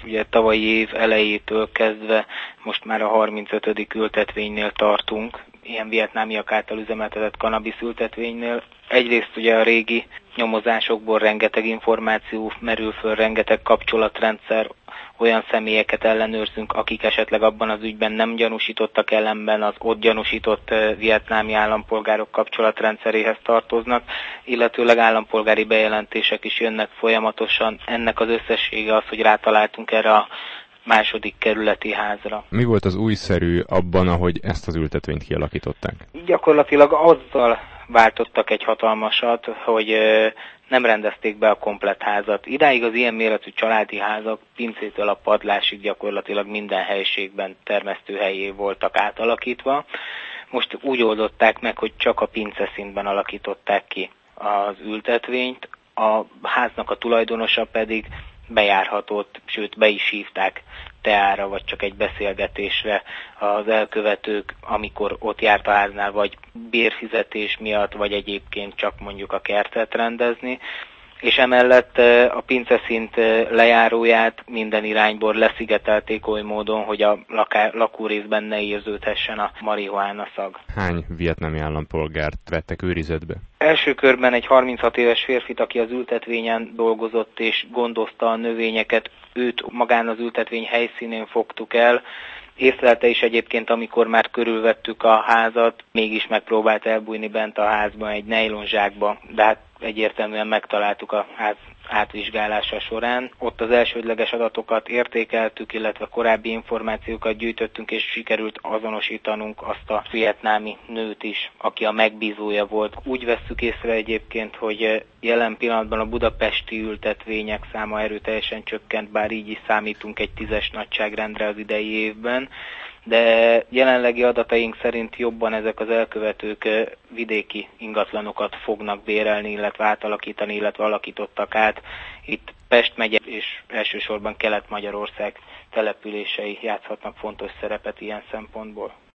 Ugye tavalyi év elejétől kezdve most már a 35. ültetvénynél tartunk, ilyen vietnámiak által üzemeltetett kannabisz ültetvénynél. Egyrészt ugye a régi nyomozásokból rengeteg információ merül föl, rengeteg kapcsolatrendszer, olyan személyeket ellenőrzünk, akik esetleg abban az ügyben nem gyanúsítottak, ellenben az ott gyanúsított vietnámi állampolgárok kapcsolatrendszeréhez tartoznak, illetőleg állampolgári bejelentések is jönnek folyamatosan. Ennek az összessége az, hogy rátaláltunk erre a második kerületi házra. Mi volt az újszerű abban, ahogy ezt az ültetvényt kialakították? Gyakorlatilag azzal váltottak egy hatalmasat, hogy nem rendezték be a komplett házat. Idáig az ilyen méretű családi házak pincétől a padlásig gyakorlatilag minden helyiségben termesztőhellyé voltak átalakítva. Most úgy oldották meg, hogy csak a pince szintben alakították ki az ültetvényt, a háznak a tulajdonosa pedig bejárhatott, sőt be is hívták teára, vagy csak egy beszélgetésre az elkövetők, amikor ott járt a háznál, vagy bérfizetés miatt, vagy egyébként csak mondjuk a kertet rendezni. És emellett a pinceszint lejáróját minden irányból leszigetelték oly módon, hogy a lakórészben ne érződhessen a marihuána szag. Hány vietnámi állampolgárt vettek őrizetbe? Első körben egy 36 éves férfit, aki az ültetvényen dolgozott és gondozta a növényeket, őt magán az ültetvény helyszínén fogtuk el. Észlelte is egyébként, amikor már körülvettük a házat, mégis megpróbált elbújni bent a házban egy nejlonzsákba, de hát egyértelműen megtaláltuk a ház átvizsgálása során. Ott az elsődleges adatokat értékeltük, illetve korábbi információkat gyűjtöttünk, és sikerült azonosítanunk azt a vietnámi nőt is, aki a megbízója volt. Úgy vesszük észre egyébként, hogy jelen pillanatban a budapesti ültetvények száma erőteljesen csökkent, bár így is számítunk egy 10-es nagyságrendre az idei évben, de jelenlegi adataink szerint jobban ezek az elkövetők vidéki ingatlanokat fognak bérelni, illetve átalakítani, illetve alakítottak át. Itt Pest megye és elsősorban Kelet-Magyarország települései játszhatnak fontos szerepet ilyen szempontból.